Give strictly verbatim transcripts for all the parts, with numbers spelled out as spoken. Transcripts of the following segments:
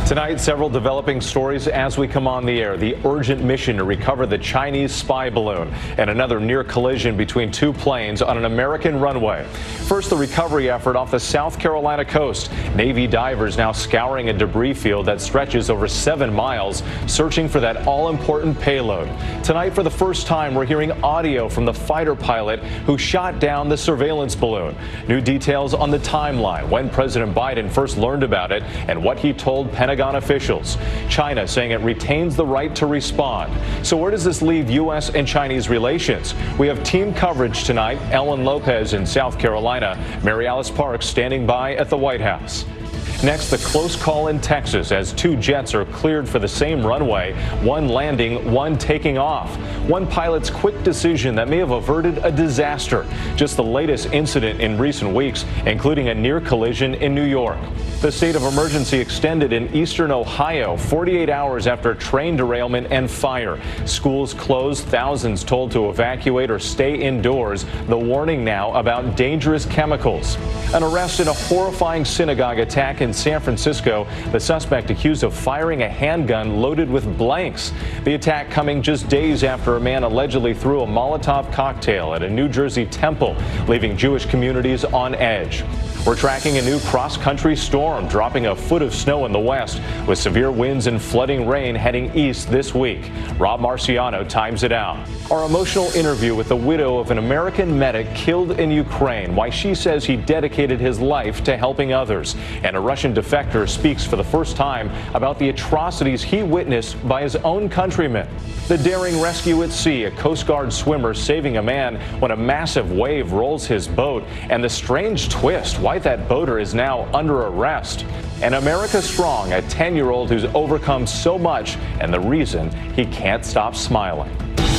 Tonight, several developing stories as we come on the air. The urgent mission to recover the Chinese spy balloon and another near collision between two planes on an American runway. First, the recovery effort off the South Carolina coast. Navy divers now scouring a debris field that stretches over seven miles, searching for that all-important payload. Tonight, for the first time, we're hearing audio from the fighter pilot who shot down the surveillance balloon. New details on the timeline, when President Biden first learned about it, and what he told Pentagon officials. China saying it retains the right to respond. So where does this leave U S and Chinese relations? We have team coverage tonight. Ellen Lopez in South Carolina, Mary Alice Parks standing by at the White House. Next, the close call in Texas as two jets are cleared for the same runway, one landing, one taking off. One pilot's quick decision that may have averted a disaster. Just the latest incident in recent weeks, including a near collision in New York. The state of emergency extended in eastern Ohio, forty-eight hours after train derailment and fire. Schools closed, thousands told to evacuate or stay indoors. The warning now about dangerous chemicals. An arrest in a horrifying synagogue attack in San Francisco. The suspect accused of firing a handgun loaded with blanks. The attack coming just days after a man allegedly threw a Molotov cocktail at a New Jersey temple, leaving Jewish communities on edge. We're tracking a new cross-country storm, dropping a foot of snow in the west with severe winds and flooding rain heading east this week. Rob Marciano times it out. Our emotional interview with the widow of an American medic killed in Ukraine, why she says he dedicated his life to helping others. And a Russian defector speaks for the first time about the atrocities he witnessed by his own countrymen. The daring rescue at sea, a Coast Guard swimmer saving a man when a massive wave rolls his boat, and the strange twist, why that boater is now under arrest. And America Strong, a ten-year-old who's overcome so much and the reason he can't stop smiling.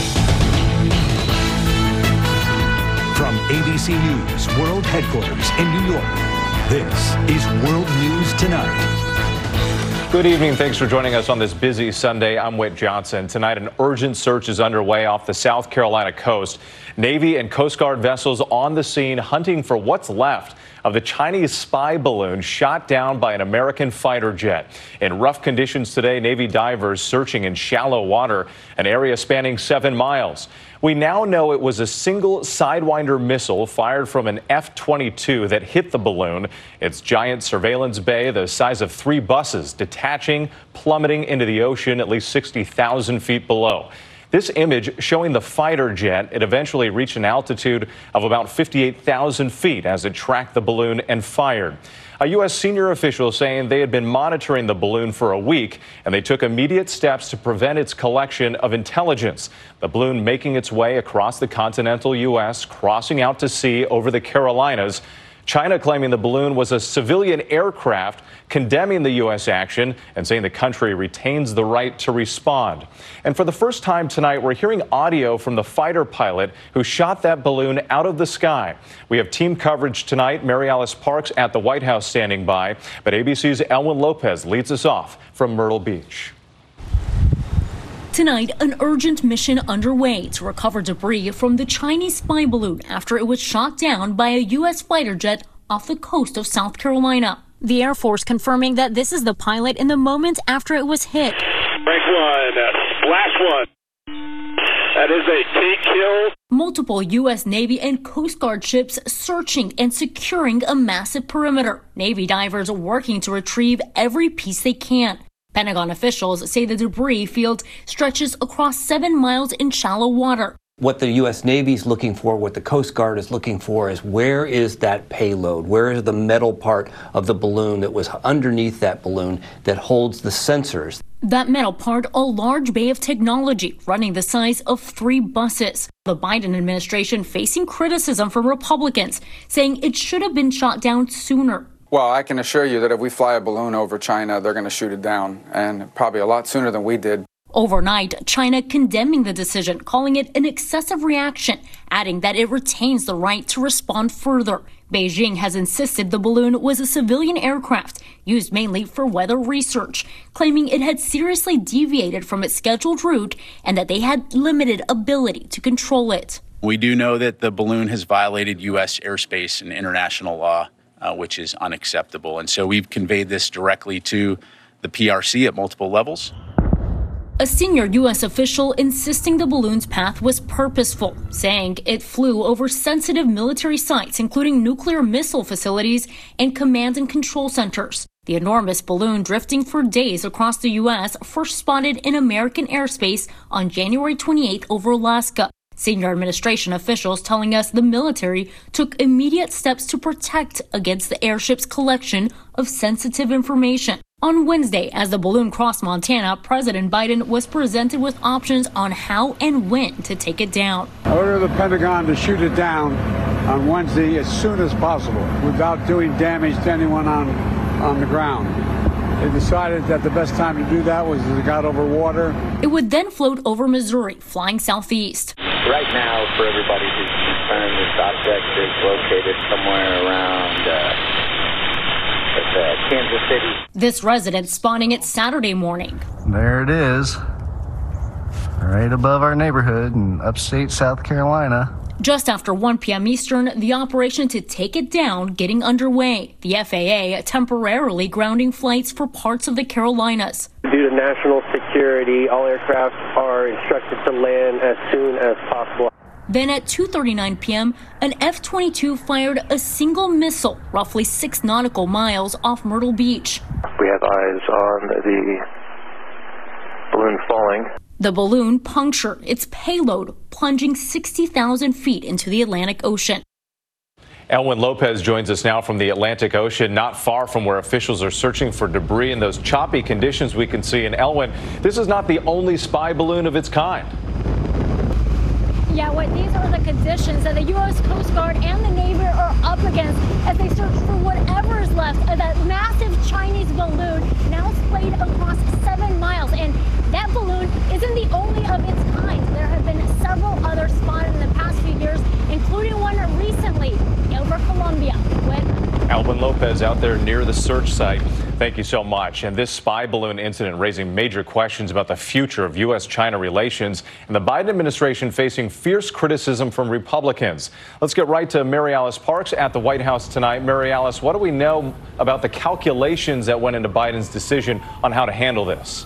From A B C News World Headquarters in New York, this is World News Tonight. Good evening. Thanks for joining us on this busy Sunday. I'm Whit Johnson. Tonight, an urgent search is underway off the South Carolina coast. Navy and Coast Guard vessels on the scene hunting for what's left of the Chinese spy balloon shot down by an American fighter jet. In rough conditions today, Navy divers searching in shallow water, an area spanning seven miles. We now know it was a single Sidewinder missile fired from an F twenty-two that hit the balloon. Its giant surveillance bay, the size of three buses, detaching, plummeting into the ocean at least sixty thousand feet below. This image showing the fighter jet, it eventually reached an altitude of about fifty-eight thousand feet as it tracked the balloon and fired. A U S senior official saying they had been monitoring the balloon for a week and they took immediate steps to prevent its collection of intelligence. The balloon making its way across the continental U S, crossing out to sea over the Carolinas. China claiming the balloon was a civilian aircraft, condemning the U S action and saying the country retains the right to respond. And for the first time tonight, we're hearing audio from the fighter pilot who shot that balloon out of the sky. We have team coverage tonight. Mary Alice Parks at the White House standing by. But A B C's Ellen Lopez leads us off from Myrtle Beach. Tonight, an urgent mission underway to recover debris from the Chinese spy balloon after it was shot down by a U S fighter jet off the coast of South Carolina. The Air Force confirming that this is the pilot in the moments after it was hit. Break one, uh, splash one. That is a take kill. Multiple U S Navy and Coast Guard ships searching and securing a massive perimeter. Navy divers working to retrieve every piece they can. Pentagon officials say the debris field stretches across seven miles in shallow water. What the U S Navy is looking for, what the Coast Guard is looking for, is where is that payload? Where is the metal part of the balloon that was underneath that balloon that holds the sensors? That metal part, a large bay of technology running the size of three buses. The Biden administration facing criticism from Republicans, saying it should have been shot down sooner. Well, I can assure you that if we fly a balloon over China, they're going to shoot it down, and probably a lot sooner than we did. Overnight, China condemning the decision, calling it an excessive reaction, adding that it retains the right to respond further. Beijing has insisted the balloon was a civilian aircraft used mainly for weather research, claiming it had seriously deviated from its scheduled route and that they had limited ability to control it. We do know that the balloon has violated U S airspace and international law, uh, which is unacceptable. And so we've conveyed this directly to the P R C at multiple levels. A senior U S official insisting the balloon's path was purposeful, saying it flew over sensitive military sites, including nuclear missile facilities and command and control centers. The enormous balloon drifting for days across the U S first spotted in American airspace on January twenty-eighth over Alaska. Senior administration officials telling us the military took immediate steps to protect against the airship's collection of sensitive information. On Wednesday, as the balloon crossed Montana, President Biden was presented with options on how and when to take it down. I ordered the Pentagon to shoot it down on Wednesday as soon as possible without doing damage to anyone on, on the ground. They decided that the best time to do that was as it got over water. It would then float over Missouri, flying southeast. Right now, for everybody who's concerned, this object is located somewhere around uh, uh, Kansas City. This resident spotting it Saturday morning. There it is, right above our neighborhood in upstate South Carolina. Just after one p.m. Eastern, the operation to take it down getting underway. The F A A temporarily grounding flights for parts of the Carolinas. Due to national security, all aircraft are instructed to land as soon as possible. Then at two thirty-nine p.m., an F twenty-two fired a single missile roughly six nautical miles off Myrtle Beach. We have eyes on the balloon falling. The balloon punctured its payload, plunging sixty thousand feet into the Atlantic Ocean. Elwyn Lopez joins us now from the Atlantic Ocean, not far from where officials are searching for debris in those choppy conditions we can see. And Elwyn, this is not the only spy balloon of its kind. Yeah, what these are the conditions that the U S Coast Guard and the Navy are up against as they search for whatever is left of that massive Chinese balloon now splayed across seven miles. And that balloon isn't the only of its kind. There have been several others spotted in the past few years, including one recently over Colombia. With Elwyn Lopez out there near the search site. Thank you so much. And this spy balloon incident raising major questions about the future of U S China relations and the Biden administration facing fierce criticism from Republicans. Let's get right to Mary Alice Parks at the White House tonight. Mary Alice, what do we know about the calculations that went into Biden's decision on how to handle this?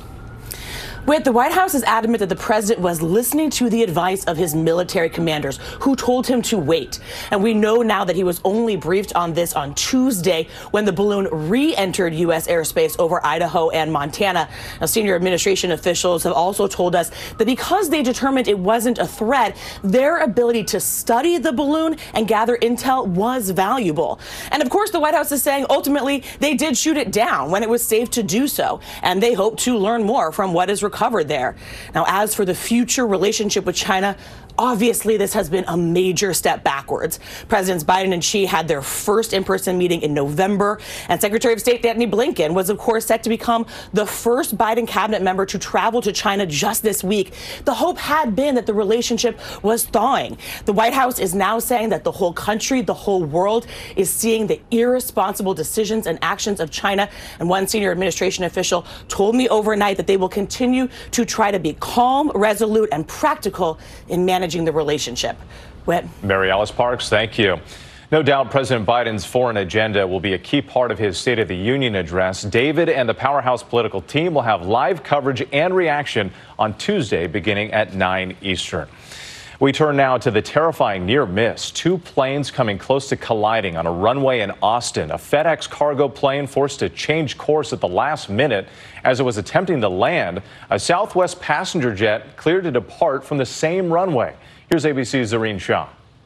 Whit, the White House is adamant that the president was listening to the advice of his military commanders who told him to wait. And we know now that he was only briefed on this on Tuesday when the balloon re-entered U S airspace over Idaho and Montana. Now, senior administration officials have also told us that because they determined it wasn't a threat, their ability to study the balloon and gather intel was valuable. And of course, the White House is saying ultimately they did shoot it down when it was safe to do so. And they hope to learn more from what is required. Covered there. Now, as for the future relationship with China, obviously, this has been a major step backwards. Presidents Biden and Xi had their first in-person meeting in November, and Secretary of State Antony Blinken was, of course, set to become the first Biden cabinet member to travel to China just this week. The hope had been that the relationship was thawing. The White House is now saying that the whole country, the whole world is seeing the irresponsible decisions and actions of China. And one senior administration official told me overnight that they will continue to try to be calm, resolute, and practical in managing managing the relationship. Whit. Mary Alice Parks, thank you. No doubt President Biden's foreign agenda will be a key part of his State of the Union address. David and the Powerhouse political team will have live coverage and reaction on Tuesday beginning at nine Eastern. We turn now to the terrifying near miss. Two planes coming close to colliding on a runway in Austin. A FedEx cargo plane forced to change course at the last minute as it was attempting to land. A Southwest passenger jet cleared to depart from the same runway. Here's A B C's Zareen Shah.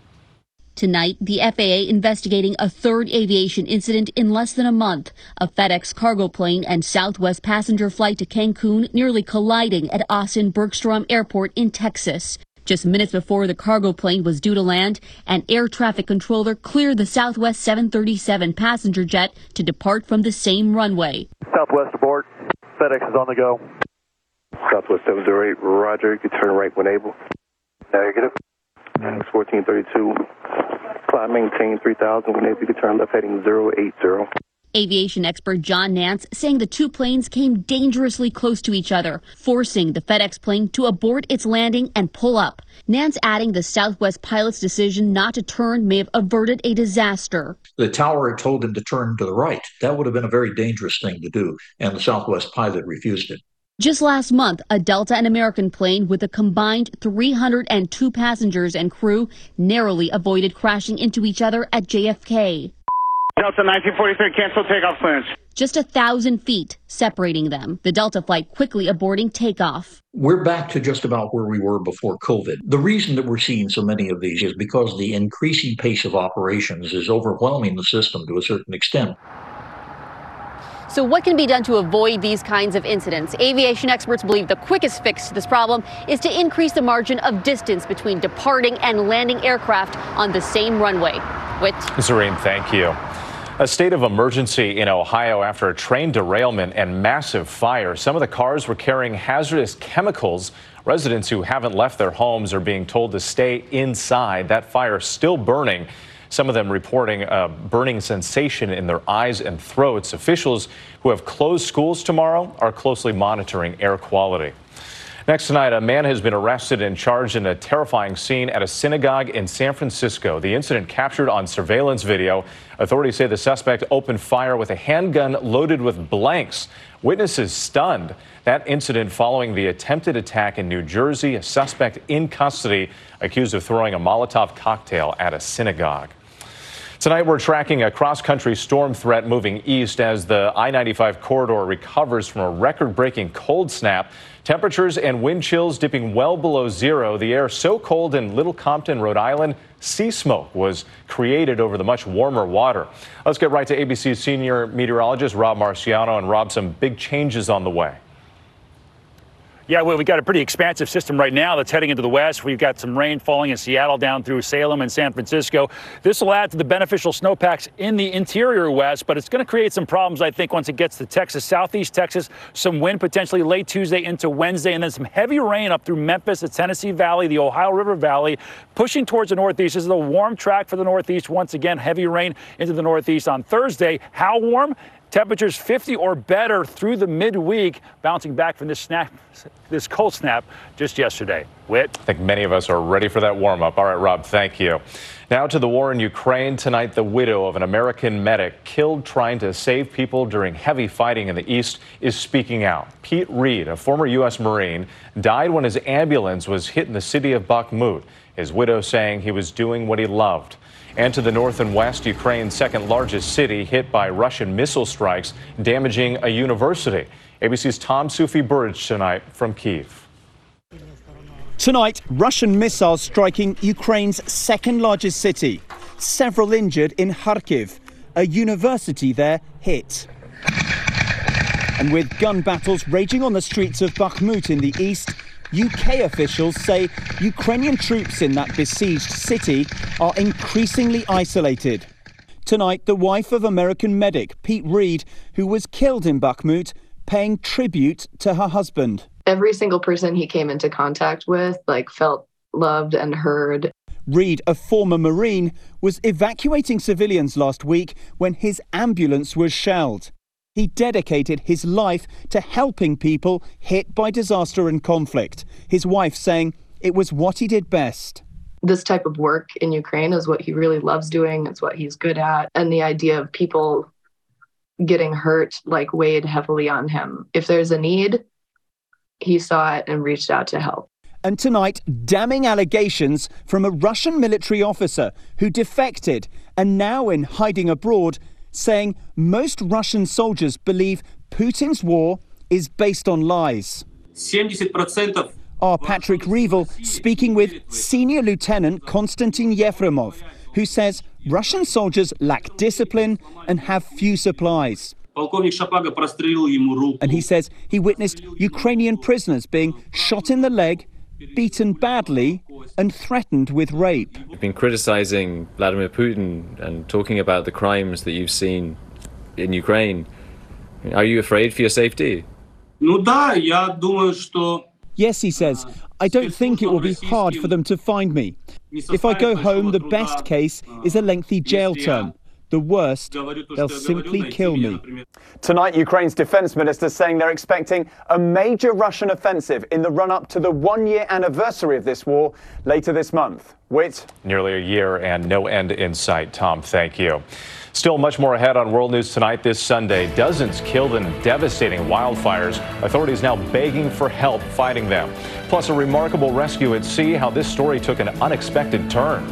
Tonight, the F A A investigating a third aviation incident in less than a month. A FedEx cargo plane and Southwest passenger flight to Cancun nearly colliding at Austin Bergstrom Airport in Texas. Just minutes before the cargo plane was due to land, an air traffic controller cleared the Southwest seven thirty-seven passenger jet to depart from the same runway. Southwest aboard. FedEx is on the go. Southwest seven zero eight, roger. You can turn right when able. Negative. It's fourteen thirty-two. Climb maintain three thousand. When able, you can turn left heading zero eight zero. Aviation expert John Nance saying the two planes came dangerously close to each other, forcing the FedEx plane to abort its landing and pull up. Nance adding the Southwest pilot's decision not to turn may have averted a disaster. The tower had told him to turn to the right. That would have been a very dangerous thing to do, and the Southwest pilot refused it. Just last month, a Delta and American plane with a combined three hundred two passengers and crew narrowly avoided crashing into each other at J F K. Delta nineteen forty-three, cancel takeoff clearance. Just a thousand feet separating them, the Delta flight quickly aborting takeoff. We're back to just about where we were before COVID. The reason that we're seeing so many of these is because the increasing pace of operations is overwhelming the system to a certain extent. So what can be done to avoid these kinds of incidents? Aviation experts believe the quickest fix to this problem is to increase the margin of distance between departing and landing aircraft on the same runway. Whit. Zareen, thank you. A state of emergency in Ohio after a train derailment and massive fire. Some of the cars were carrying hazardous chemicals. Residents who haven't left their homes are being told to stay inside. That fire still burning. Some of them reporting a burning sensation in their eyes and throats. Officials who have closed schools tomorrow are closely monitoring air quality. Next tonight, a man has been arrested and charged in a terrifying scene at a synagogue in San Francisco. The incident captured on surveillance video. Authorities say the suspect opened fire with a handgun loaded with blanks. Witnesses stunned. That incident following the attempted attack in New Jersey, a suspect in custody accused of throwing a Molotov cocktail at a synagogue. Tonight, we're tracking a cross-country storm threat moving east as the I ninety-five corridor recovers from a record-breaking cold snap. Temperatures and wind chills dipping well below zero. The air so cold in Little Compton, Rhode Island, sea smoke was created over the much warmer water. Let's get right to A B C's senior meteorologist Rob Marciano. And Rob, some big changes on the way. Yeah, well, we've got a pretty expansive system right now that's heading into the west. We've got some rain falling in Seattle down through Salem and San Francisco. This will add to the beneficial snowpacks in the interior west, but it's going to create some problems, I think, once it gets to Texas, southeast Texas. Some wind potentially late Tuesday into Wednesday, and then some heavy rain up through Memphis, the Tennessee Valley, the Ohio River Valley, pushing towards the northeast. This is a warm track for the northeast. Once again, heavy rain into the northeast on Thursday. How warm? Temperatures fifty or better through the midweek, bouncing back from this snap, this cold snap just yesterday. Whit? I think many of us are ready for that warm-up. All right, Rob, thank you. Now to the war in Ukraine. Tonight, the widow of an American medic killed trying to save people during heavy fighting in the east is speaking out. Pete Reed, a former U S Marine, died when his ambulance was hit in the city of Bakhmut. His widow saying he was doing what he loved. And to the north and west, Ukraine's second largest city hit by Russian missile strikes, damaging a university. A B C's Tom Sufi Burridge tonight from Kyiv. Tonight, Russian missiles striking Ukraine's second largest city. Several injured in Kharkiv, a university there hit. And with gun battles raging on the streets of Bakhmut in the east, U K officials say Ukrainian troops in that besieged city are increasingly isolated. Tonight, the wife of American medic Pete Reed, who was killed in Bakhmut, paying tribute to her husband. Every single person he came into contact with, like, felt loved and heard. Reed, a former Marine, was evacuating civilians last week when his ambulance was shelled. He dedicated his life to helping people hit by disaster and conflict. His wife saying it was what he did best. This type of work in Ukraine is what he really loves doing. It's what he's good at. And the idea of people getting hurt, like, weighed heavily on him. If there's a need, he saw it and reached out to help. And tonight, damning allegations from a Russian military officer who defected and now in hiding abroad, saying most Russian soldiers believe Putin's war is based on lies. Our Patrick Revel speaking with Senior Lieutenant Konstantin Yefremov, who says Russian soldiers lack discipline and have few supplies. And he says he witnessed Ukrainian prisoners being shot in the leg, beaten badly and threatened with rape. You've been criticizing Vladimir Putin and talking about the crimes that you've seen in Ukraine. Are you afraid for your safety? Yes, he says, I don't think it will be hard for them to find me. If I go home, the best case is a lengthy jail term. The worst, they'll simply kill me. Tonight, Ukraine's defense minister saying they're expecting a major Russian offensive in the run-up to the one-year anniversary of this war later this month. Whit? Nearly a year and no end in sight. Tom, thank you. Still much more ahead on World News Tonight this Sunday. Dozens killed in devastating wildfires. Authorities now begging for help fighting them. Plus, a remarkable rescue at sea, how this story took an unexpected turn.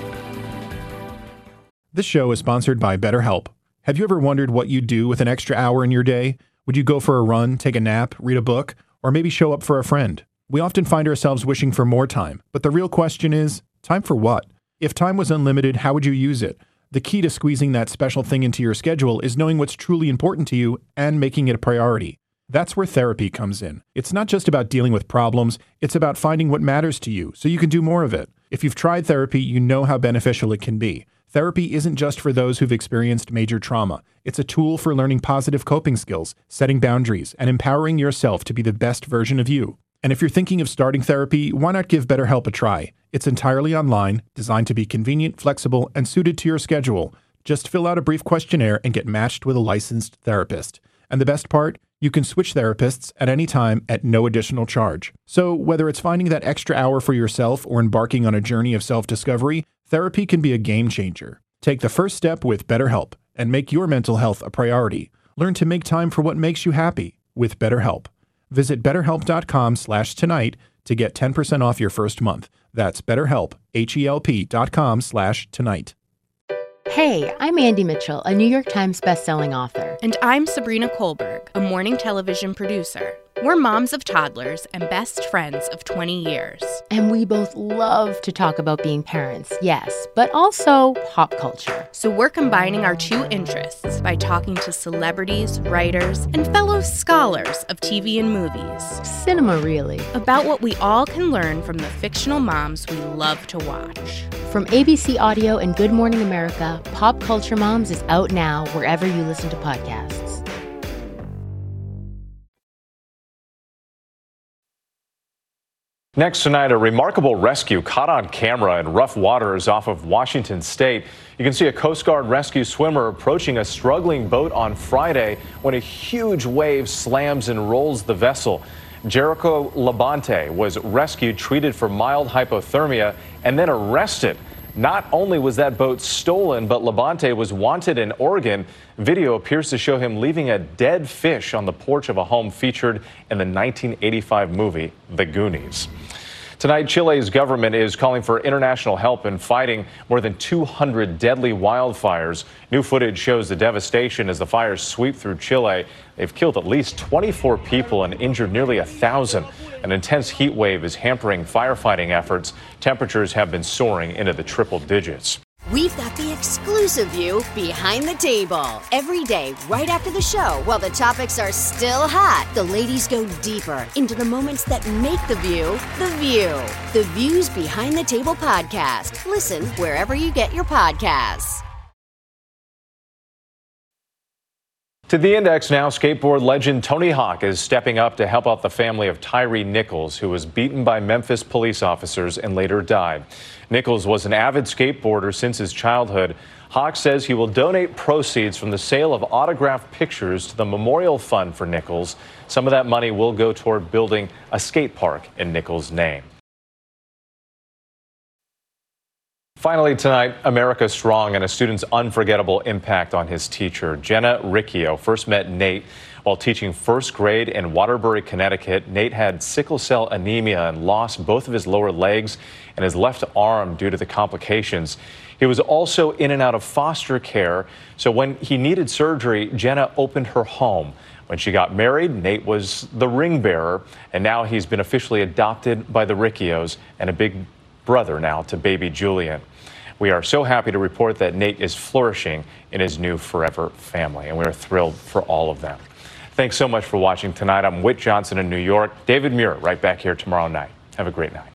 This show is sponsored by BetterHelp. Have you ever wondered what you'd do with an extra hour in your day? Would you go for a run, take a nap, read a book, or maybe show up for a friend? We often find ourselves wishing for more time, but the real question is, time for what? If time was unlimited, how would you use it? The key to squeezing that special thing into your schedule is knowing what's truly important to you and making it a priority. That's where therapy comes in. It's not just about dealing with problems, it's about finding what matters to you so you can do more of it. If you've tried therapy, you know how beneficial it can be. Therapy isn't just for those who've experienced major trauma. It's a tool for learning positive coping skills, setting boundaries, and empowering yourself to be the best version of you. And if you're thinking of starting therapy, why not give BetterHelp a try? It's entirely online, designed to be convenient, flexible, and suited to your schedule. Just fill out a brief questionnaire and get matched with a licensed therapist. And the best part? You can switch therapists at any time at no additional charge. So whether it's finding that extra hour for yourself or embarking on a journey of self-discovery, therapy can be a game changer. Take the first step with BetterHelp and make your mental health a priority. Learn to make time for what makes you happy with BetterHelp. Visit betterhelp.com slash tonight to get ten percent off your first month. That's BetterHelp, H-E-L-P dot com slash tonight. Hey, I'm Andy Mitchell, a New York Times bestselling author. And I'm Sabrina Kohlberg, a morning television producer. We're moms of toddlers and best friends of twenty years. And we both love to talk about being parents, yes, but also pop culture. So we're combining our two interests by talking to celebrities, writers, and fellow scholars of T V and movies. Cinema, really. About what we all can learn from the fictional moms we love to watch. From A B C Audio and Good Morning America, Pop Culture Moms is out now wherever you listen to podcasts. Next tonight, a remarkable rescue caught on camera in rough waters off of Washington State. You can see a Coast Guard rescue swimmer approaching a struggling boat on Friday when a huge wave slams and rolls the vessel. Jericho Labonte was rescued, treated for mild hypothermia, and then arrested. Not only was that boat stolen, but Labonte was wanted in Oregon. Video appears to show him leaving a dead fish on the porch of a home featured in the nineteen eighty-five movie, The Goonies. Tonight, Chile's government is calling for international help in fighting more than two hundred deadly wildfires. New footage shows the devastation as the fires sweep through Chile. They've killed at least twenty-four people and injured nearly a thousand. An intense heat wave is hampering firefighting efforts. Temperatures have been soaring into the triple digits. We've got the exclusive view behind the table. Every day, right after the show, while the topics are still hot, the ladies go deeper into the moments that make the view the view. The Views Behind the Table podcast. Listen wherever you get your podcasts. To the Index now, skateboard legend Tony Hawk is stepping up to help out the family of Tyree Nichols, who was beaten by Memphis police officers and later died. Nichols was an avid skateboarder since his childhood. Hawk says he will donate proceeds from the sale of autographed pictures to the Memorial Fund for Nichols. Some of that money will go toward building a skate park in Nichols' name. Finally tonight, America Strong and a student's unforgettable impact on his teacher. Jenna Riccio first met Nate while teaching first grade in Waterbury, Connecticut. Nate had sickle cell anemia and lost both of his lower legs and his left arm due to the complications. He was also in and out of foster care, so when he needed surgery, Jenna opened her home. When she got married, Nate was the ring bearer, and now he's been officially adopted by the Riccios and a big brother now to baby Julian. We are so happy to report that Nate is flourishing in his new forever family, and we are thrilled for all of them. Thanks so much for watching tonight. I'm Whit Johnson in New York. David Muir right back here tomorrow night. Have a great night.